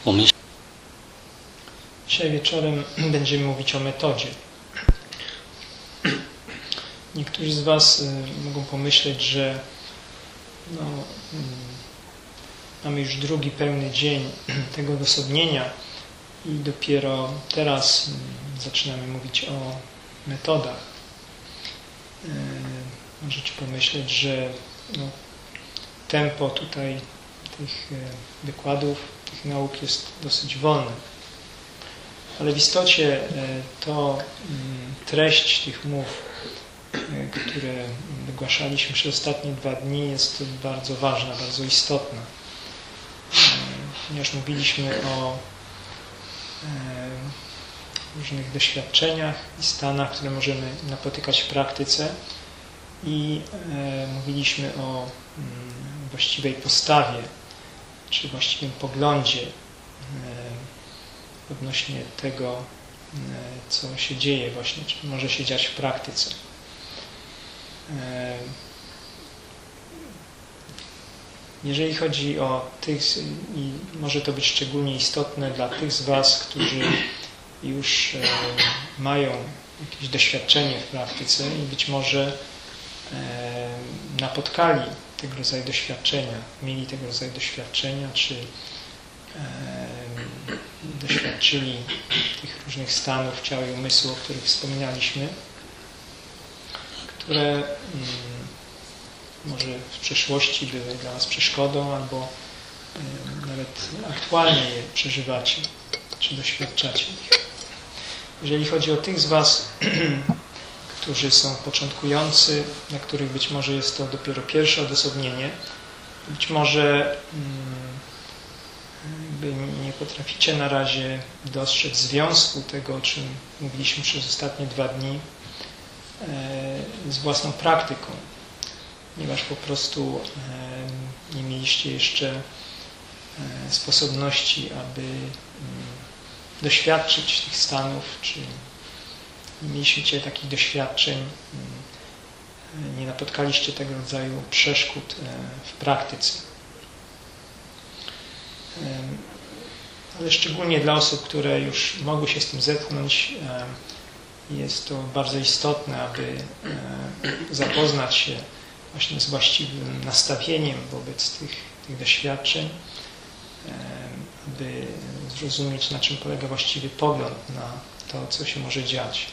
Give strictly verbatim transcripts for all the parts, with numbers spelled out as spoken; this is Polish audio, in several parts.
我们 Dzisiaj wieczorem będziemy mówić o metodzie. Niektórzy z Was y, mogą pomyśleć, że no, y, mamy już drugi pełny dzień tego odosobnienia i dopiero teraz y, zaczynamy mówić o metodach. Y, możecie pomyśleć, że no, tempo tutaj tych y, wykładów, tych nauk jest dosyć wolne. Ale w istocie to treść tych mów, które wygłaszaliśmy przez ostatnie dwa dni, jest bardzo ważna, bardzo istotna. Ponieważ mówiliśmy o różnych doświadczeniach i stanach, które możemy napotykać w praktyce i mówiliśmy o właściwej postawie, czy właściwym poglądzie odnośnie tego, co się dzieje właśnie, czy może się dziać w praktyce. Jeżeli chodzi o tych, i może to być szczególnie istotne dla tych z Was, którzy już mają jakieś doświadczenie w praktyce i być może napotkali tego rodzaju doświadczenia, mieli tego rodzaju doświadczenia, czy doświadczyli tych różnych stanów ciała i umysłu, o których wspominaliśmy, które mm, może w przeszłości były dla nas przeszkodą, albo y, nawet aktualnie je przeżywacie, czy doświadczacie ich. Jeżeli chodzi o tych z Was, którzy są początkujący, dla których być może jest to dopiero pierwsze odosobnienie, być może mm, nie potraficie na razie dostrzec związku tego, o czym mówiliśmy przez ostatnie dwa dni, z własną praktyką, ponieważ po prostu nie mieliście jeszcze sposobności, aby doświadczyć tych stanów, czy nie mieliście takich doświadczeń, nie napotkaliście tego rodzaju przeszkód w praktyce. Ale szczególnie dla osób, które już mogły się z tym zetknąć, jest to bardzo istotne, aby zapoznać się właśnie z właściwym nastawieniem wobec tych, tych doświadczeń, aby zrozumieć, na czym polega właściwy pogląd na to, co się może dziać.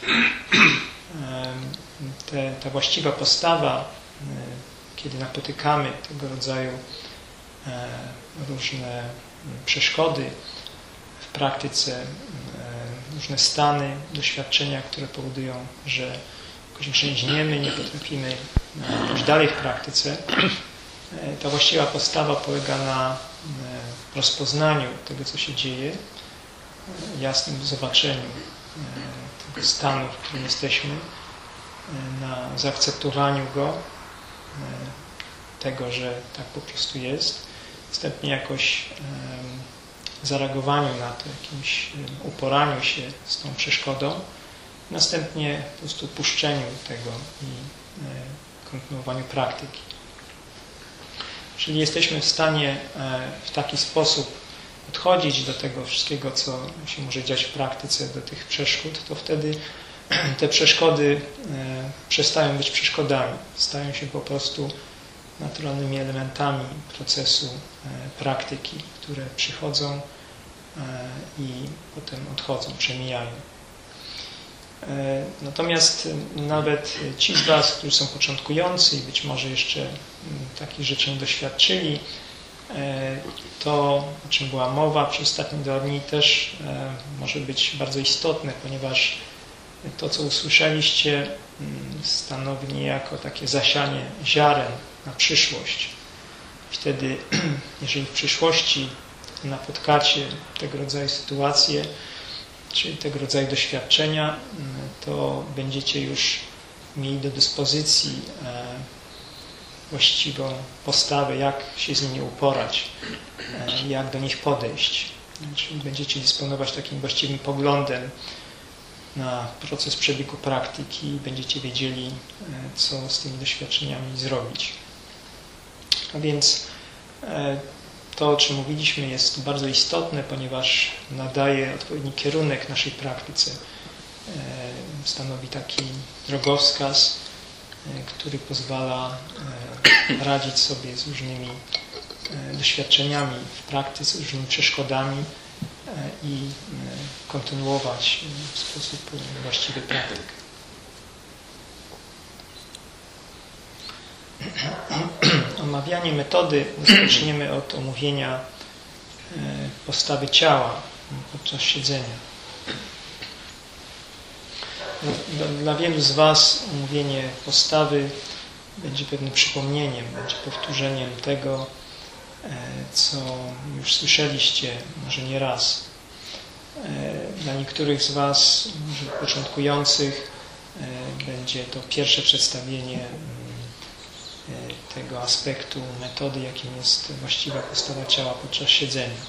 Te, ta właściwa postawa, kiedy napotykamy tego rodzaju różne przeszkody w praktyce, różne stany, doświadczenia, które powodują, że jakoś grzęźniemy, nie potrafimy pójść dalej w praktyce. Ta właściwa postawa polega na rozpoznaniu tego, co się dzieje, jasnym zobaczeniu tego stanu, w którym jesteśmy, na zaakceptowaniu go, tego, że tak po prostu jest, następnie jakoś zareagowaniu na to, jakimś uporaniu się z tą przeszkodą, następnie po prostu puszczeniu tego i kontynuowaniu praktyki. Jeżeli jesteśmy w stanie w taki sposób podchodzić do tego wszystkiego, co się może dziać w praktyce, do tych przeszkód, to wtedy te przeszkody przestają być przeszkodami, stają się po prostu naturalnymi elementami procesu praktyki, które przychodzą i potem odchodzą, przemijają. Natomiast nawet ci z Was, którzy są początkujący i być może jeszcze takich rzeczy nie doświadczyli, to, o czym była mowa przez ostatnie dwa dni, też może być bardzo istotne, ponieważ to, co usłyszeliście, stanowi niejako takie zasianie ziaren na przyszłość. Wtedy, jeżeli w przyszłości napotkacie tego rodzaju sytuacje, czy tego rodzaju doświadczenia, to będziecie już mieli do dyspozycji właściwą postawę, jak się z nimi uporać, jak do nich podejść. Czyli będziecie dysponować takim właściwym poglądem na proces przebiegu praktyki i będziecie wiedzieli, co z tymi doświadczeniami zrobić. A więc to, o czym mówiliśmy, jest bardzo istotne, ponieważ nadaje odpowiedni kierunek naszej praktyce. Stanowi taki drogowskaz, który pozwala radzić sobie z różnymi doświadczeniami w praktyce, z różnymi przeszkodami i kontynuować w sposób właściwy praktykę. Omawianie metody rozpoczniemy od omówienia postawy ciała podczas siedzenia. Dla, dla wielu z Was omówienie postawy będzie pewnym przypomnieniem, będzie powtórzeniem tego, co już słyszeliście może nie raz. Dla niektórych z Was, może początkujących, będzie to pierwsze przedstawienie tego aspektu metody, jakim jest właściwa postawa ciała podczas siedzenia.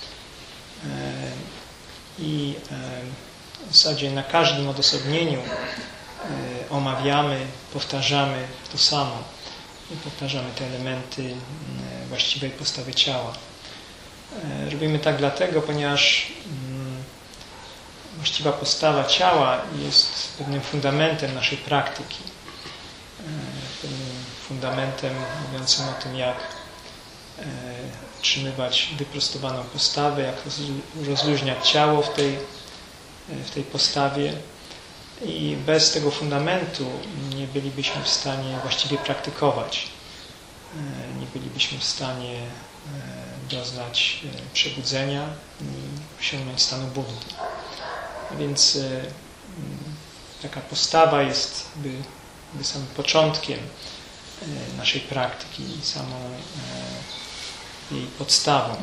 I w zasadzie na każdym odosobnieniu omawiamy, powtarzamy to samo. I powtarzamy te elementy właściwej postawy ciała. Robimy tak dlatego, ponieważ właściwa postawa ciała jest pewnym fundamentem naszej praktyki. Pewnym fundamentem mówiącym o tym, jak utrzymywać wyprostowaną postawę, jak rozluźniać ciało w tej, w tej postawie. I bez tego fundamentu nie bylibyśmy w stanie właściwie praktykować. Nie bylibyśmy w stanie doznać przebudzenia i osiągnąć stanu Buddy. A więc taka postawa jest jakby, jakby samym początkiem naszej praktyki i samą jej podstawą.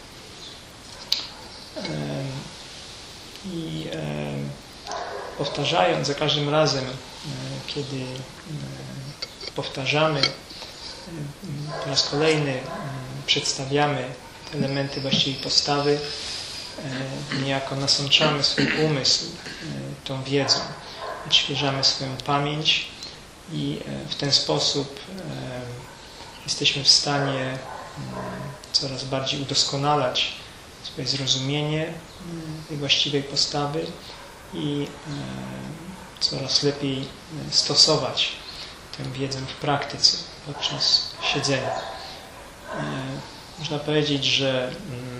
I powtarzając za każdym razem, kiedy powtarzamy, po raz kolejny przedstawiamy te elementy właściwej postawy, niejako nasączamy swój umysł tą wiedzą, odświeżamy swoją pamięć i w ten sposób jesteśmy w stanie coraz bardziej udoskonalać swoje zrozumienie tej właściwej postawy i coraz lepiej stosować tę wiedzę w praktyce podczas siedzenia. Można powiedzieć, że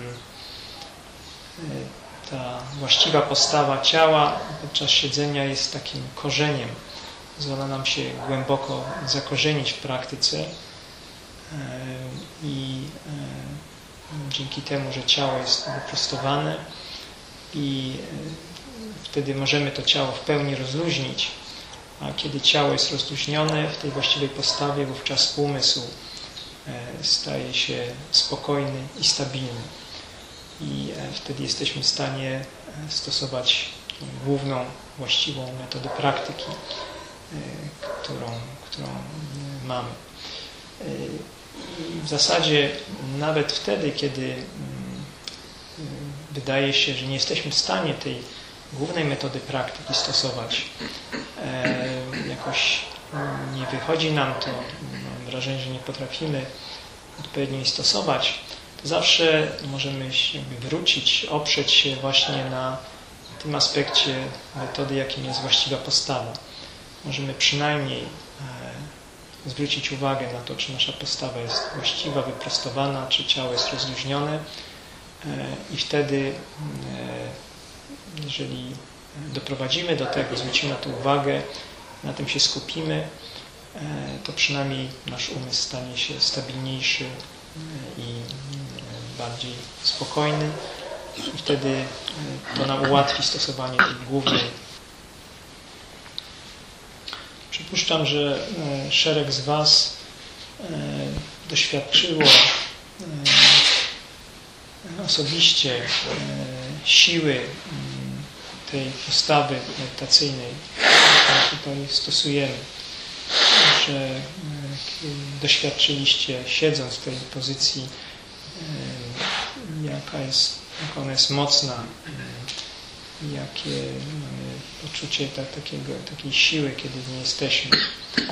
ta właściwa postawa ciała podczas siedzenia jest takim korzeniem. Pozwala nam się głęboko zakorzenić w praktyce i dzięki temu, że ciało jest wyprostowane i wtedy możemy to ciało w pełni rozluźnić, a kiedy ciało jest rozluźnione w tej właściwej postawie, wówczas umysł staje się spokojny i stabilny. I wtedy jesteśmy w stanie stosować główną, właściwą metodę praktyki, którą, którą mamy. I w zasadzie nawet wtedy, kiedy wydaje się, że nie jesteśmy w stanie tej głównej metody praktyki stosować, jakoś nie wychodzi nam to, mam wrażenie, że nie potrafimy odpowiednio jej stosować, to zawsze możemy się jakby wrócić, oprzeć się właśnie na tym aspekcie metody, jakim jest właściwa postawa. Możemy przynajmniej zwrócić uwagę na to, czy nasza postawa jest właściwa, wyprostowana, czy ciało jest rozluźnione i wtedy, jeżeli doprowadzimy do tego, zwrócimy na to uwagę, na tym się skupimy, to przynajmniej nasz umysł stanie się stabilniejszy i bardziej spokojny i wtedy to nam ułatwi stosowanie tej głównej. Przypuszczam, że szereg z Was doświadczyło osobiście siły tej postawy medytacyjnej, którą tutaj stosujemy, że doświadczyliście, siedząc w tej pozycji, jaka jest, jak ona jest mocna, jakie mamy poczucie tak, takiego, takiej siły, kiedy w niej jesteśmy.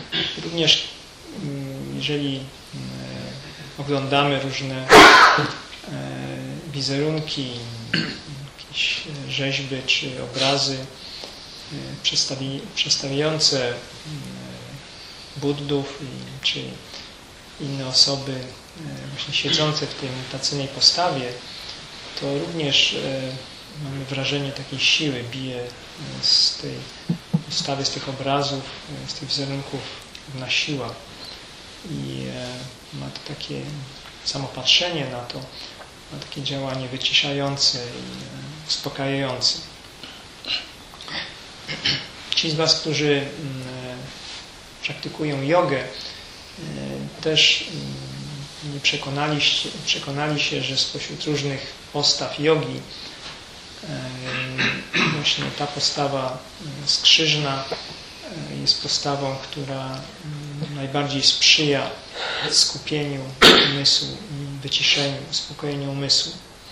Również jeżeli oglądamy różne wizerunki, jakieś rzeźby czy obrazy przedstawi, przedstawiające Buddów czy inne osoby właśnie siedzące w tej mutacyjnej postawie, to również mamy wrażenie takiej siły, bije z tej postawy, z tych obrazów, z tych wizerunków na siła. I ma to takie samo patrzenie na to, ma takie działanie wyciszające i uspokajające. Ci z Was, którzy praktykują jogę, też nie przekonali się, przekonali się, że spośród różnych postaw jogi właśnie ta postawa skrzyżna jest postawą, która najbardziej sprzyja skupieniu umysłu, wyciszeniu, uspokojeniu umysłu.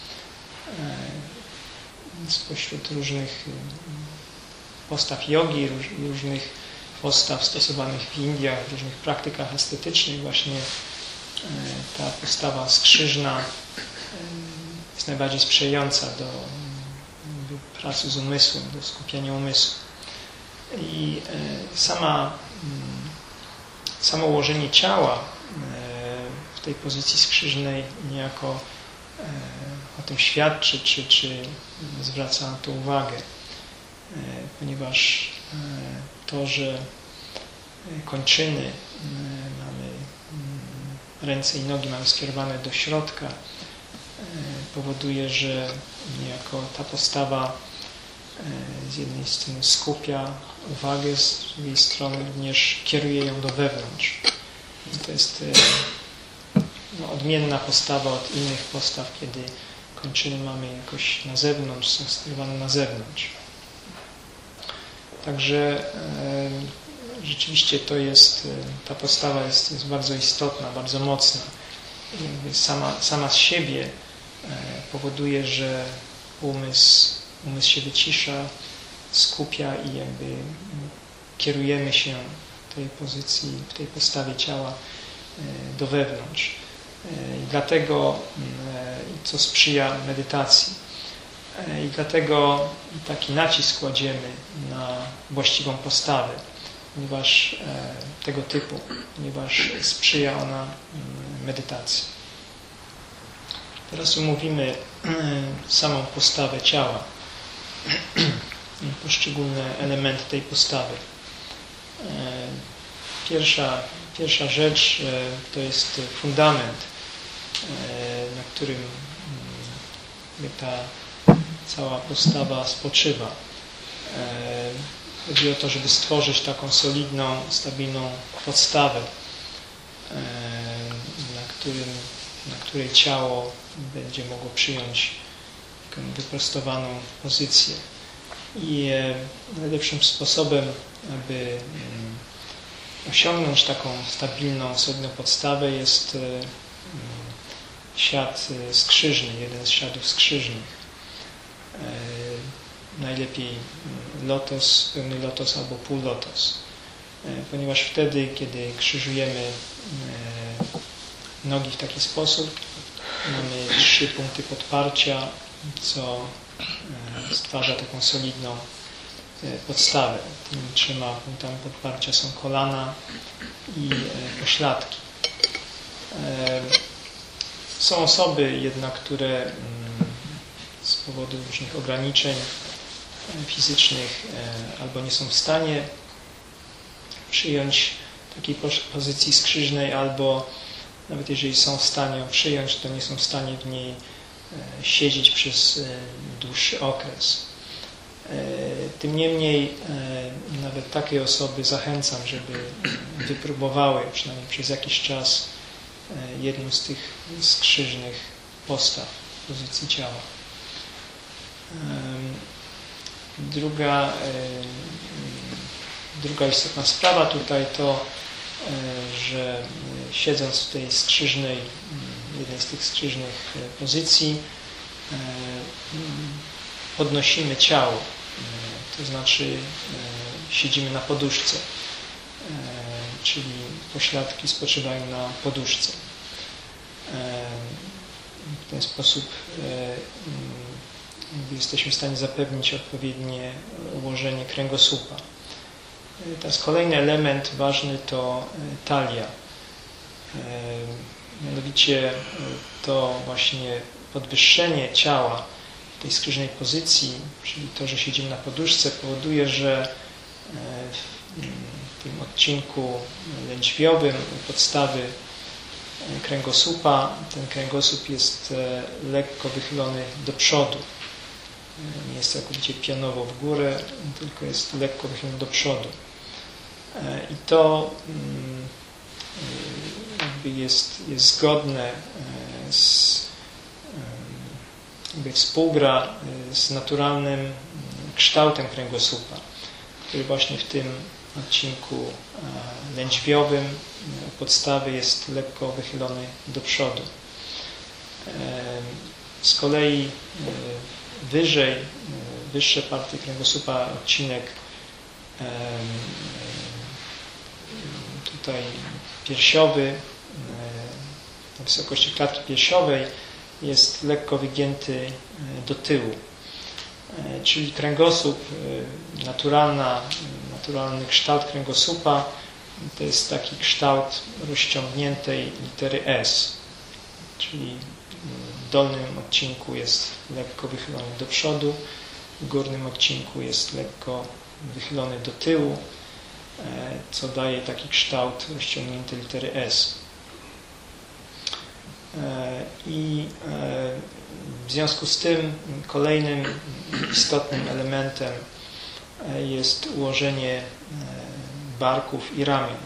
Spośród różnych postaw jogi, różnych postaw stosowanych w Indiach, w różnych praktykach estetycznych, właśnie ta postawa skrzyżna jest najbardziej sprzyjająca do pracy z umysłem, do skupienia umysłu. I sama, samo ułożenie ciała w tej pozycji skrzyżnej niejako o tym świadczy, czy, czy zwraca na to uwagę, ponieważ to, że kończyny mamy, ręce i nogi mamy skierowane do środka, powoduje, że niejako ta postawa z jednej strony skupia uwagę, z drugiej strony również kieruje ją do wewnątrz. I to jest no, odmienna postawa od innych postaw, kiedy kończyny mamy jakoś na zewnątrz, są skierowane na zewnątrz. Także e, rzeczywiście to jest, ta postawa jest, jest bardzo istotna, bardzo mocna. Jakby sama, sama z siebie e, powoduje, że umysł, umysł się wycisza, skupia i jakby kierujemy się w tej pozycji, w tej postawie ciała e, do wewnątrz. E, I dlatego, e, co sprzyja medytacji. I dlatego taki nacisk kładziemy na właściwą postawę, ponieważ tego typu, ponieważ sprzyja ona medytacji. Teraz omówimy samą postawę ciała, poszczególne elementy tej postawy. Pierwsza, pierwsza rzecz to jest fundament, na którym ta cała postawa spoczywa. Chodzi o to, żeby stworzyć taką solidną, stabilną podstawę, na, którym, na której ciało będzie mogło przyjąć taką wyprostowaną pozycję. I najlepszym sposobem, aby osiągnąć taką stabilną, solidną podstawę, jest siad skrzyżny, jeden z siadów skrzyżnych. Najlepiej lotos, pełny lotos albo półlotos, ponieważ wtedy, kiedy krzyżujemy nogi w taki sposób, mamy trzy punkty podparcia, co stwarza taką solidną podstawę. Tymi trzema punktami podparcia są kolana i pośladki. Są osoby jednak, które z powodu różnych ograniczeń fizycznych albo nie są w stanie przyjąć takiej pozycji skrzyżnej, albo nawet jeżeli są w stanie ją przyjąć, to nie są w stanie w niej siedzieć przez dłuższy okres. Tym niemniej nawet takie osoby zachęcam, żeby wypróbowały przynajmniej przez jakiś czas jedną z tych skrzyżnych postaw pozycji ciała. Druga, druga istotna sprawa tutaj to, że siedząc w tej skrzyżnej, jednej z tych skrzyżnych pozycji, podnosimy ciało, to znaczy siedzimy na poduszce, czyli pośladki spoczywają na poduszce. ten sposób jesteśmy w stanie zapewnić odpowiednie ułożenie kręgosłupa. Teraz kolejny element ważny to talia. Mianowicie to właśnie podwyższenie ciała w tej skrzyżnej pozycji, czyli to, że siedzimy na poduszce, powoduje, że w tym odcinku lędźwiowym podstawy kręgosłupa ten kręgosłup jest lekko wychylony do przodu. Nie jest całkowicie pionowo w górę, tylko jest lekko wychylony do przodu. I to jakby jest, jest zgodne z, jakby współgra z naturalnym kształtem kręgosłupa, który właśnie w tym odcinku lędźwiowym podstawy jest lekko wychylony do przodu. Z kolei wyżej, wyższe partie kręgosłupa, odcinek tutaj piersiowy, na wysokości klatki piersiowej jest lekko wygięty do tyłu. Czyli kręgosłup, naturalna, naturalny kształt kręgosłupa to jest taki kształt rozciągniętej litery S, czyli w dolnym odcinku jest lekko wychylony do przodu, w górnym odcinku jest lekko wychylony do tyłu, co daje taki kształt rozciągniętej litery S. I w związku z tym kolejnym istotnym elementem jest ułożenie barków i ramion.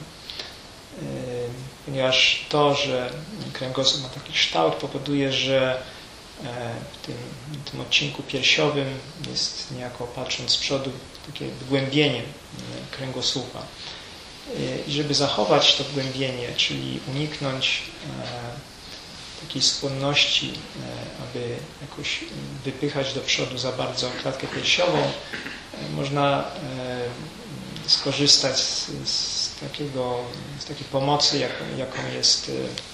Ponieważ to, że kręgosłup ma taki kształt, powoduje, że w tym, w tym odcinku piersiowym jest niejako, patrząc z przodu, takie wgłębienie kręgosłupa. I żeby zachować to wgłębienie, czyli uniknąć takiej skłonności, aby jakoś wypychać do przodu za bardzo klatkę piersiową, można skorzystać z, z, takiego, z takiej pomocy, jaką, jaką jest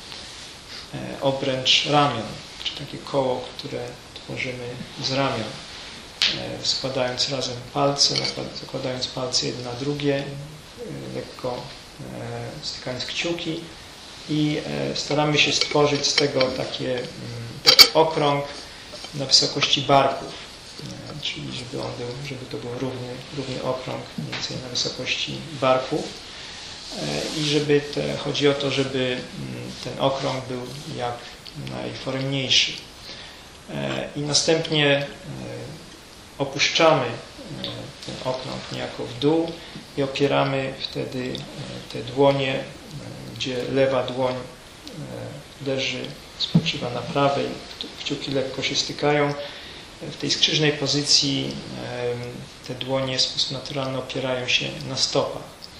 obręcz ramion, czy takie koło, które tworzymy z ramion, składając razem palce, zakładając palce jedno na drugie, lekko stykając kciuki i staramy się stworzyć z tego takie, taki okrąg na wysokości barków, czyli żeby on był, żeby to był równy, równy okrąg mniej więcej na wysokości barków i żeby te, chodzi o to, żeby ten okrąg był jak najforemniejszy. I następnie opuszczamy ten okrąg niejako w dół i opieramy wtedy te dłonie, gdzie lewa dłoń leży, spoczywa na prawej, kciuki lekko się stykają. W tej skrzyżnej pozycji te dłonie w sposób naturalny opierają się na stopach.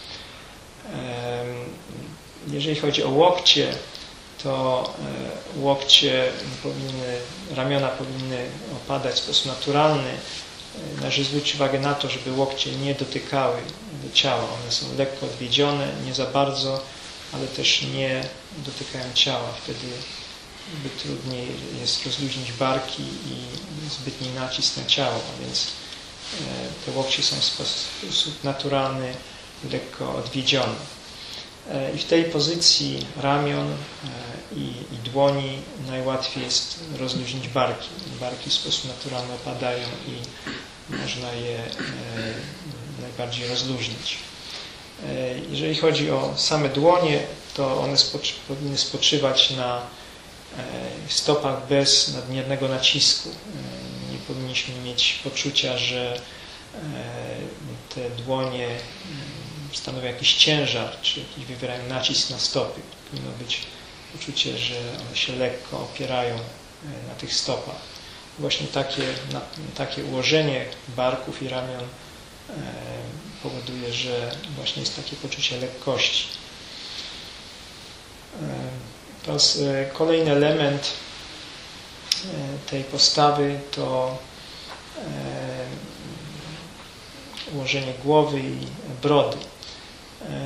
Jeżeli chodzi o łokcie, to łokcie powinny, ramiona powinny opadać w sposób naturalny. Należy zwrócić uwagę na to, żeby łokcie nie dotykały do ciała. One są lekko odwiedzione, nie za bardzo, ale też nie dotykają ciała. Wtedy trudniej jest rozluźnić barki i zbytni nacisk na ciało, a więc te łokcie są w sposób naturalny lekko odwiedzione. I w tej pozycji ramion i, i dłoni najłatwiej jest rozluźnić barki. Barki w sposób naturalny opadają i można je najbardziej rozluźnić. Jeżeli chodzi o same dłonie, to one spoczy, powinny spoczywać na stopach bez nadmiernego nacisku. Nie powinniśmy mieć poczucia, że te dłonie stanowią jakiś ciężar, czy jakiś wywierają nacisk na stopy. Powinno być poczucie, że one się lekko opierają na tych stopach. Właśnie takie, na, takie ułożenie barków i ramion powoduje, że właśnie jest takie poczucie lekkości. Teraz kolejny element tej postawy to ułożenie głowy i brody.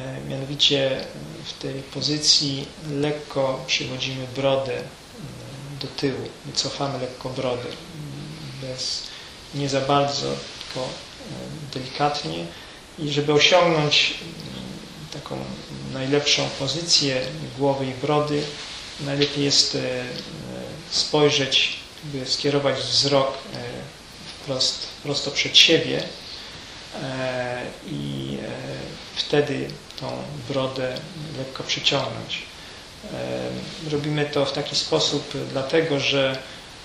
Mianowicie w tej pozycji lekko przywodzimy brodę do tyłu, wycofamy lekko brodę, bez, nie za bardzo, tylko delikatnie i żeby osiągnąć taką najlepszą pozycję głowy i brody, najlepiej jest spojrzeć, by skierować wzrok wprost, prosto przed siebie i wtedy tą brodę lekko przyciągnąć. Robimy to w taki sposób dlatego, że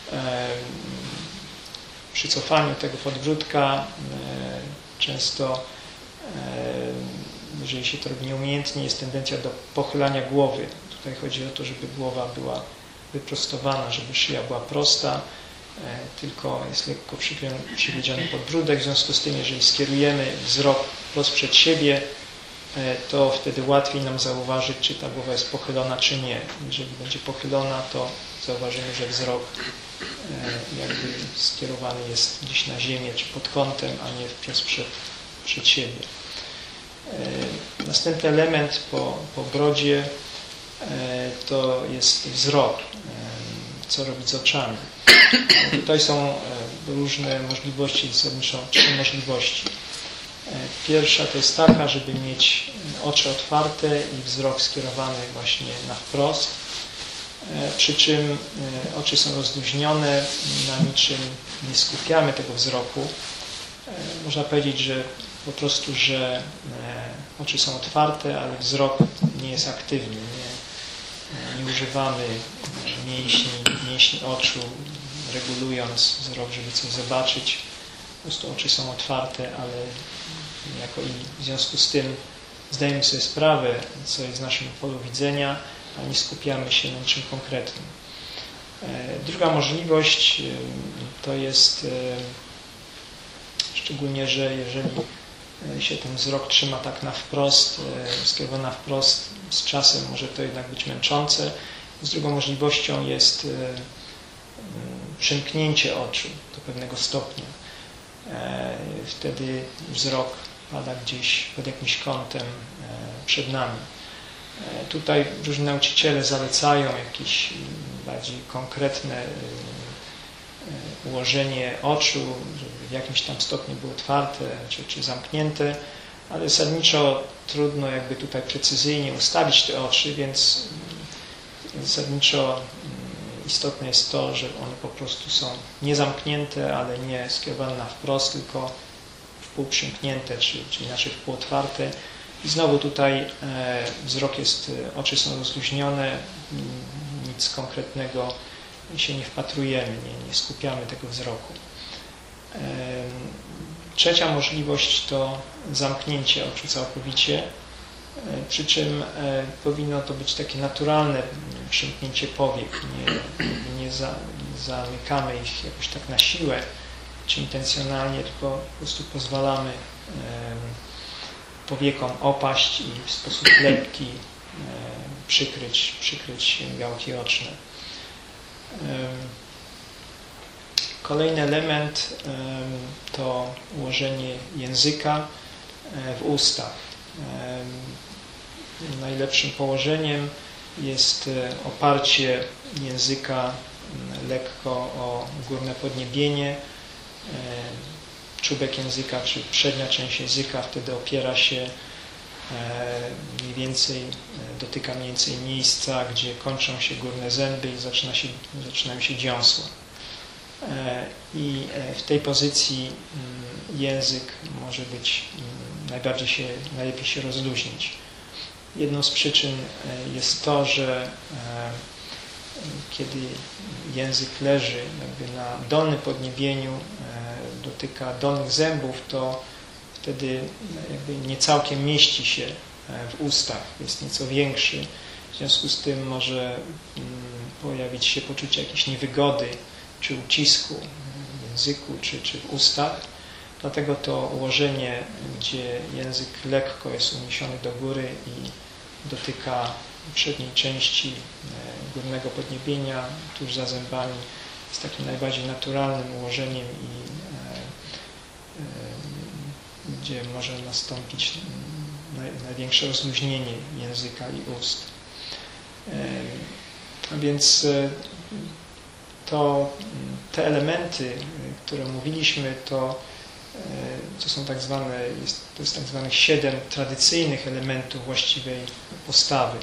przy cofaniu tego podbródka często, jeżeli się to robi nieumiejętnie, jest tendencja do pochylania głowy. Tutaj chodzi o to, żeby głowa była wyprostowana, żeby szyja była prosta, tylko jest lekko przywiedziony podbródek. W związku z tym, jeżeli skierujemy wzrok wprost przed siebie, to wtedy łatwiej nam zauważyć, czy ta głowa jest pochylona, czy nie. Jeżeli będzie pochylona, to zauważymy, że wzrok jakby skierowany jest gdzieś na ziemię, czy pod kątem, a nie wprost przed, przed siebie. Następny element po, po brodzie to jest wzrok. Co robić z oczami? Tutaj są różne możliwości, zasadniczo trzy możliwości. Pierwsza to jest taka, żeby mieć oczy otwarte i wzrok skierowany właśnie na wprost, przy czym oczy są rozluźnione, na niczym nie skupiamy tego wzroku. Można powiedzieć, że po prostu, że oczy są otwarte, ale wzrok nie jest aktywny, nie, nie używamy mięśni, mięśni oczu, regulując wzrok, żeby coś zobaczyć. Po prostu oczy są otwarte, ale jako i w związku z tym zdajemy sobie sprawę, co jest w naszym polu widzenia, a nie skupiamy się na niczym konkretnym. Druga możliwość to jest, szczególnie, że jeżeli się ten wzrok trzyma tak na wprost, skierowany na wprost, z czasem może to jednak być męczące. Z drugą możliwością jest przymknięcie oczu do pewnego stopnia. Wtedy wzrok pada gdzieś pod jakimś kątem przed nami. Tutaj różni nauczyciele zalecają jakieś bardziej konkretne ułożenie oczu, żeby w jakimś tam stopniu było otwarte czy, czy zamknięte, ale zasadniczo trudno jakby tutaj precyzyjnie ustawić te oczy, więc zasadniczo istotne jest to, że one po prostu są nie zamknięte, ale nie skierowane na wprost, tylko wpół przymknięte, czy, czy inaczej wpół otwarte. I znowu tutaj wzrok jest, oczy są rozluźnione, nic konkretnego się nie wpatrujemy, nie, nie skupiamy tego wzroku. Trzecia możliwość to zamknięcie oczu całkowicie, przy czym powinno to być takie naturalne przymknięcie powiek, nie, nie za, zamykamy ich jakoś tak na siłę, czy intencjonalnie, tylko po prostu pozwalamy powiekom opaść i w sposób lekki przykryć, przykryć gałki oczne. Kolejny element to ułożenie języka w ustach. Najlepszym położeniem jest oparcie języka lekko o górne podniebienie. Czubek języka, czy przednia część języka wtedy opiera się mniej więcej, dotyka mniej więcej miejsca, gdzie kończą się górne zęby i zaczyna się, zaczynają się dziąsła. I w tej pozycji język może być najbardziej się, najlepiej się rozluźnić. Jedną z przyczyn jest to, że kiedy język leży jakby na dolnym podniebieniu, dotyka dolnych zębów, to wtedy jakby nie całkiem mieści się w ustach, jest nieco większy. W związku z tym może pojawić się poczucie jakiejś niewygody czy ucisku w języku czy, czy w ustach. Dlatego to ułożenie, gdzie język lekko jest uniesiony do góry i dotyka przedniej części górnego podniebienia tuż za zębami, jest takim najbardziej naturalnym ułożeniem i gdzie może nastąpić największe rozluźnienie języka i ust. A więc to te elementy, które mówiliśmy, to, to są tak zwane, jest, to jest tak zwanych siedem tradycyjnych elementów właściwej postawy,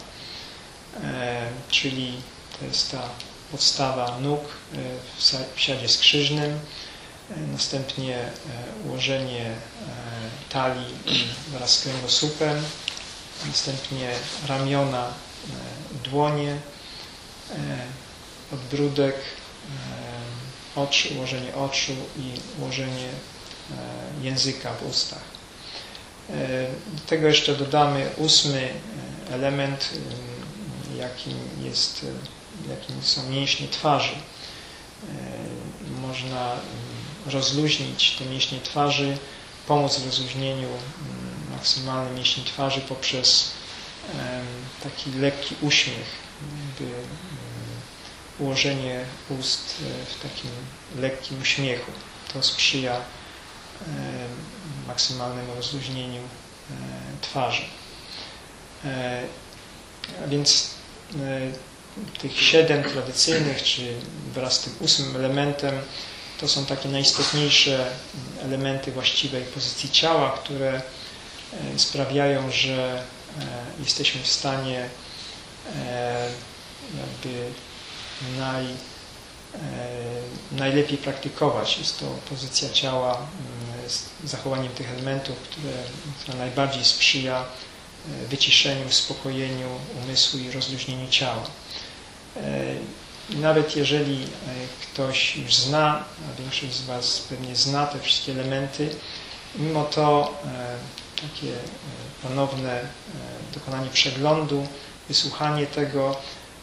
czyli to jest ta podstawa nóg w siadzie skrzyżnym, następnie ułożenie talii wraz z kręgosłupem, następnie ramiona, dłonie, podbródek, oczy, ułożenie oczu i ułożenie języka w ustach. Do tego jeszcze dodamy ósmy element, jakim, jest, jakim są mięśnie twarzy. Można rozluźnić te mięśnie twarzy, pomóc w rozluźnieniu maksymalnym mięśni twarzy poprzez taki lekki uśmiech, jakby ułożenie ust w takim lekkim uśmiechu. To sprzyja maksymalnemu rozluźnieniu twarzy. A więc tych siedem tradycyjnych, czy wraz z tym ósmym elementem, to są takie najistotniejsze elementy właściwej pozycji ciała, które sprawiają, że jesteśmy w stanie jakby naj, najlepiej praktykować. Jest to pozycja ciała z zachowaniem tych elementów, które najbardziej sprzyja wyciszeniu, uspokojeniu umysłu i rozluźnieniu ciała. Nawet jeżeli ktoś już zna, a większość z Was pewnie zna te wszystkie elementy, mimo to takie ponowne dokonanie przeglądu, wysłuchanie tego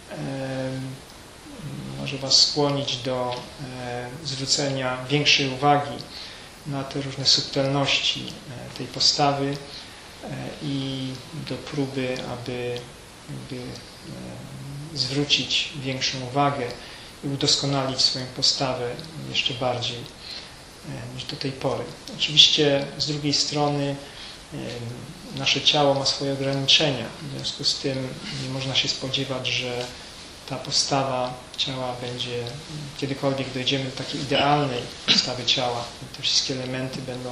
może Was skłonić do zwrócenia większej uwagi na te różne subtelności tej postawy i do próby, aby, aby zwrócić większą uwagę i udoskonalić swoją postawę jeszcze bardziej niż do tej pory. Oczywiście z drugiej strony nasze ciało ma swoje ograniczenia, w związku z tym nie można się spodziewać, że ta postawa ciała będzie, kiedykolwiek dojdziemy do takiej idealnej postawy ciała, te wszystkie elementy będą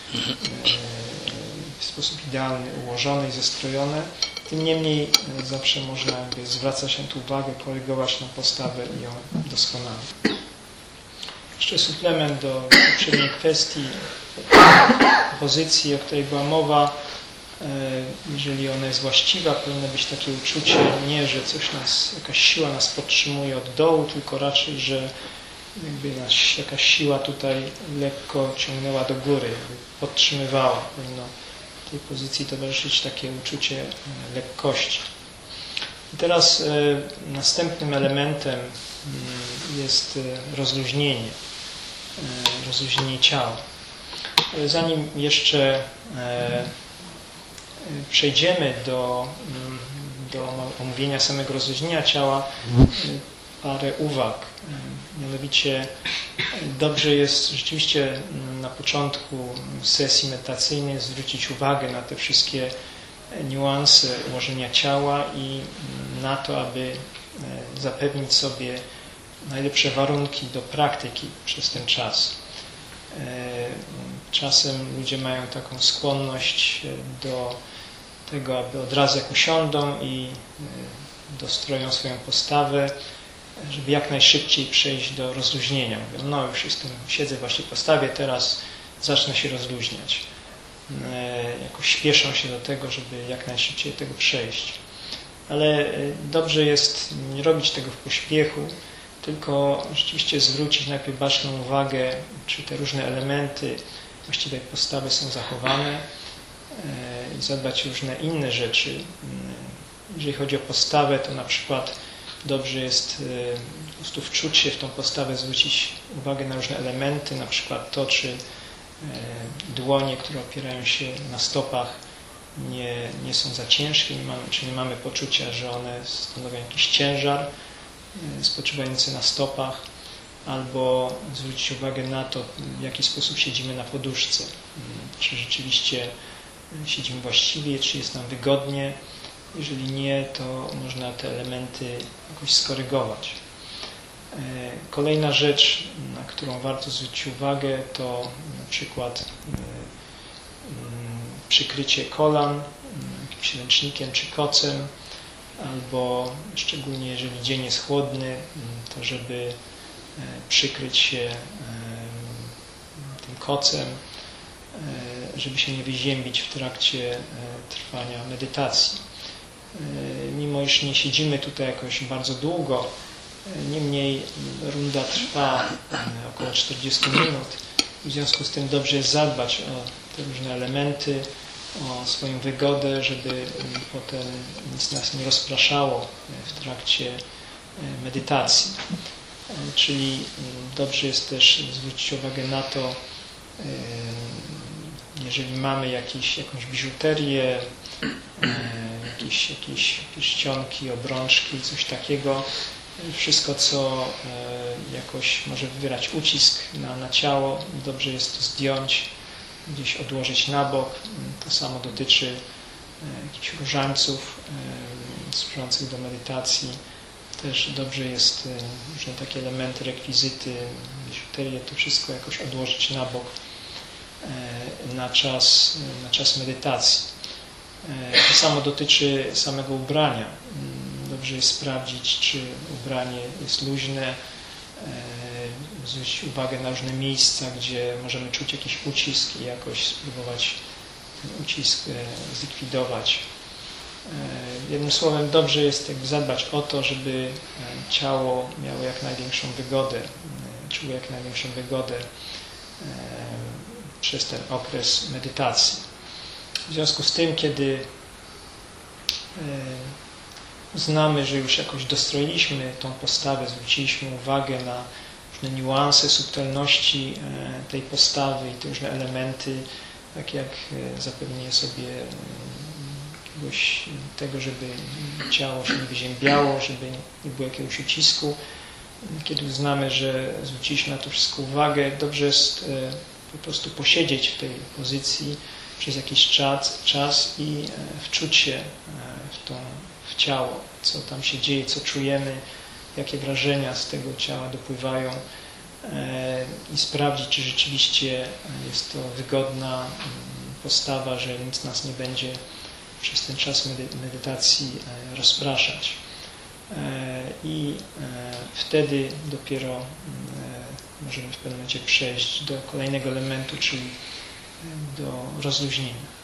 w sposób idealny ułożone i zestrojone. Tym niemniej zawsze można jakby zwracać na to uwagę, korygować tą postawę i ją doskonalić. Jeszcze suplement do poprzedniej kwestii pozycji, o której była mowa. Jeżeli ona jest właściwa, powinno być takie uczucie nie, że coś nas, jakaś siła nas podtrzymuje od dołu, tylko raczej, że jakby nas jakaś siła tutaj lekko ciągnęła do góry, jakby podtrzymywała. Powinno tej pozycji towarzyszyć takie uczucie lekkości. I teraz e, następnym elementem jest rozluźnienie, e, rozluźnienie ciała. Ale zanim jeszcze e, przejdziemy do, do omówienia samego rozluźnienia ciała, parę uwag. Mianowicie dobrze jest rzeczywiście na początku sesji medytacyjnej zwrócić uwagę na te wszystkie niuanse ułożenia ciała i na to, aby zapewnić sobie najlepsze warunki do praktyki przez ten czas. Czasem ludzie mają taką skłonność do tego, aby od razu jak usiądą i dostroją swoją postawę, żeby jak najszybciej przejść do rozluźnienia. Mówią, no już jestem, siedzę właśnie w postawie, teraz zacznę się rozluźniać. Jakoś śpieszą się do tego, żeby jak najszybciej do tego przejść. Ale dobrze jest nie robić tego w pośpiechu, tylko rzeczywiście zwrócić najpierw baczną uwagę, czy te różne elementy właściwej postawy są zachowane i zadbać o różne inne rzeczy. Jeżeli chodzi o postawę, to na przykład dobrze jest po prostu wczuć się w tą postawę, zwrócić uwagę na różne elementy, na przykład to, czy dłonie, które opierają się na stopach, nie, nie są za ciężkie, nie mamy, czy nie mamy poczucia, że one stanowią jakiś ciężar spoczywający na stopach, albo zwrócić uwagę na to, w jaki sposób siedzimy na poduszce. Czy rzeczywiście siedzimy właściwie, czy jest nam wygodnie. Jeżeli nie, to można te elementy jakoś skorygować. Kolejna rzecz, na którą warto zwrócić uwagę, to na przykład przykrycie kolan jakimś ręcznikiem czy kocem, albo szczególnie jeżeli dzień jest chłodny, to żeby przykryć się tym kocem, żeby się nie wyziębić w trakcie trwania medytacji. Mimo iż nie siedzimy tutaj jakoś bardzo długo, niemniej runda trwa około czterdzieści minut. W związku z tym dobrze jest zadbać o te różne elementy, o swoją wygodę, żeby potem nic nas nie rozpraszało w trakcie medytacji. Czyli dobrze jest też zwrócić uwagę na to, jeżeli mamy jakieś, jakąś biżuterię, jakieś, jakieś pierścionki, obrączki, coś takiego, wszystko, co jakoś może wywierać ucisk na, na ciało, dobrze jest to zdjąć, gdzieś odłożyć na bok. To samo dotyczy jakichś różańców służących do medytacji. Też dobrze jest różne takie elementy, rekwizyty, biżuterię, to wszystko jakoś odłożyć na bok na czas, na czas medytacji. To samo dotyczy samego ubrania. Dobrze jest sprawdzić, czy ubranie jest luźne, zwrócić uwagę na różne miejsca, gdzie możemy czuć jakiś ucisk i jakoś spróbować ten ucisk zlikwidować. Jednym słowem, dobrze jest jakby zadbać o to, żeby ciało miało jak największą wygodę, czuło jak największą wygodę przez ten okres medytacji. W związku z tym, kiedy uznamy, że już jakoś dostroiliśmy tą postawę, zwróciliśmy uwagę na różne niuanse, subtelności tej postawy i te różne elementy, tak jak zapewnienie sobie jakiegoś tego, żeby ciało się nie wyziębiało, żeby nie było jakiegoś ucisku. Kiedy uznamy, że zwróciliśmy na to wszystko uwagę, dobrze jest po prostu posiedzieć w tej pozycji przez jakiś czas, czas i wczuć się w, tą, w ciało, co tam się dzieje, co czujemy, jakie wrażenia z tego ciała dopływają i sprawdzić, czy rzeczywiście jest to wygodna postawa, że nic nas nie będzie przez ten czas medytacji rozpraszać. I wtedy dopiero możemy w pewnym momencie przejść do kolejnego elementu, czyli do rozluźnienia.